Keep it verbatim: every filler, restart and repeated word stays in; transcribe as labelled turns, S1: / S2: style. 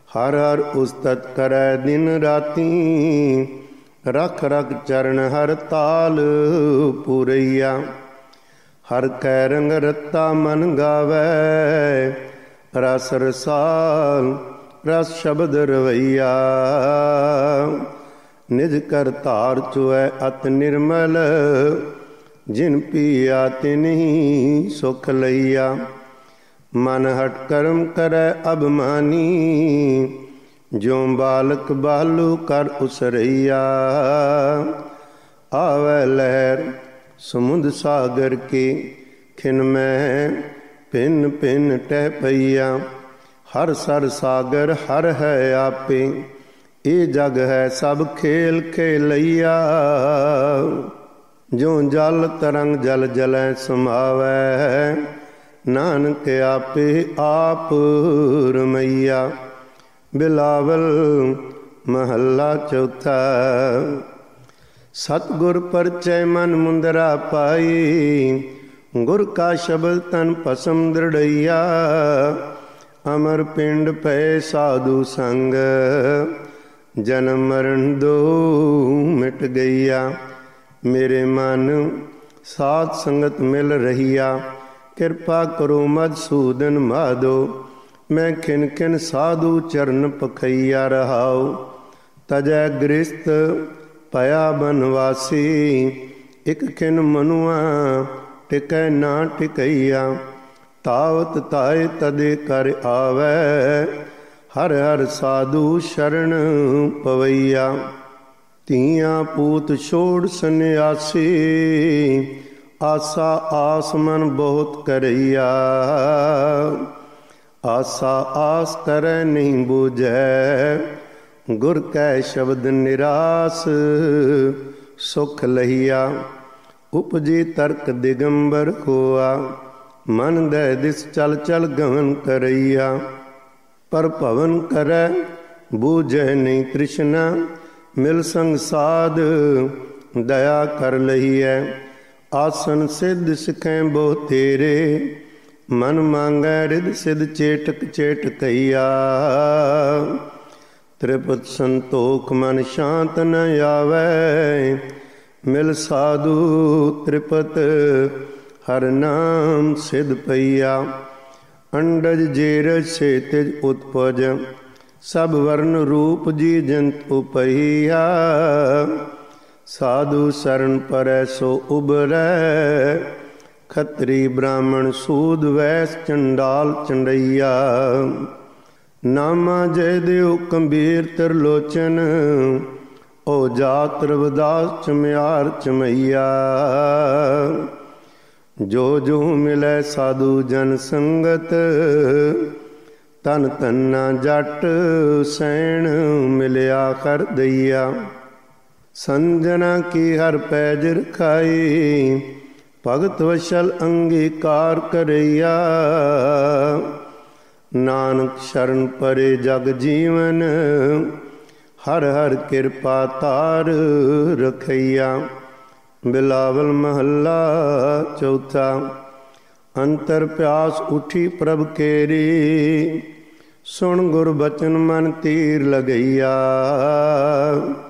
S1: हर हर उस्तत करै दिन राती, रख रख चरण हर ताल पूरैया। हर कै रंग रत्ता मन गावै, रस रसाल रस शब्द रवैया। निज कर धार चुऐ अत निर्मल, जिन पिया तिन्ही सुख लैया। मन हट कर्म करै अभिमानी, ज्यों बालक बालू कर उसरैया। आवे लहर समुद्र सागर के, खिन में पिन पिन टह पैया। हर सर सागर हर है आपे, ये जग है सब खेल खेलैया। ज्यों जल तरंग जल जलै समावै, नानक आपे आप रमैया। बिलावल महला चौथा। सतगुर परचय मन मुंदरा पाई, गुर का शब्द तन पसम दृढ़ैया। अमर पिंड पै साधु संग, जन्म मरण दो मिट गैया। मेरे मन साध संगत मिल रहिया, कृपा करो मधुसूदन माधो। मैं खिन खिन साधु चरण पखैया रहाओ। तजै गृहस्थ पया बनवासी, इक खिन मनुआ टिकै ना टिकैया। तावत ताए तदे कर आवै, हर हर साधु शरण पवैया। ਧੀਆਂ ਪੂਤ ਛੋੜ ਸੰਨਿਆਸੀ, ਆਸਾ ਆਸ ਮਨ ਬਹੁਤ ਕਰਈਆ। ਆਸਾ ਆਸ ਕਰੈ ਨਹੀਂ ਬੂਝੈ, ਗੁਰ ਕੈ ਸ਼ਬਦ ਨਿਰਾਸ ਸੁਖ ਲਹੀਆ। ਉਪਜੀ ਤਰਕ ਦਿਗੰਬਰ ਹੋਆ, ਮਨ ਦੈ ਦਿਸ ਚਲ ਚਲ ਗਵਨ ਕਰਈਆ। ਪਰ ਭਵਨ ਕਰੈ ਬੂਝੈ ਨਹੀਂ ਤ੍ਰਿਸ਼ਨਾ, मिल संग साध दया कर लहिए। आसन सिद्ध सिखें बो तेरे, मन मांगै रिद सिद्ध चेटक चेटकैया। त्रिपत संतोख मन शांत न आवै, मिल साधु त्रिपत हर नाम सिद्ध पैया। अंडज जेरज से तिज उत्पज, सब वर्ण रूप जी जंत उपैया। साधु शरण परै सो उबरै, खत्री ब्राह्मण सूद वैस चंडाल चंडैया। नामा जयदेव गंभीर त्रिलोचन, ओ जात रविदास चम्यार चमैया। जो जो मिलै साधु जन संगत, तन तन्ना जट सैन मिलिया कर दैया। संजना की हर पैज रखाई, भगत वशल अंगीकार करैया। नानक शरण परे जग जीवन, हर हर कृपा तार रखैया। बिलावल महला चौथा। अंतर प्यास उठी प्रभ केरी, सुन गुर बचन मन तीर लगैया।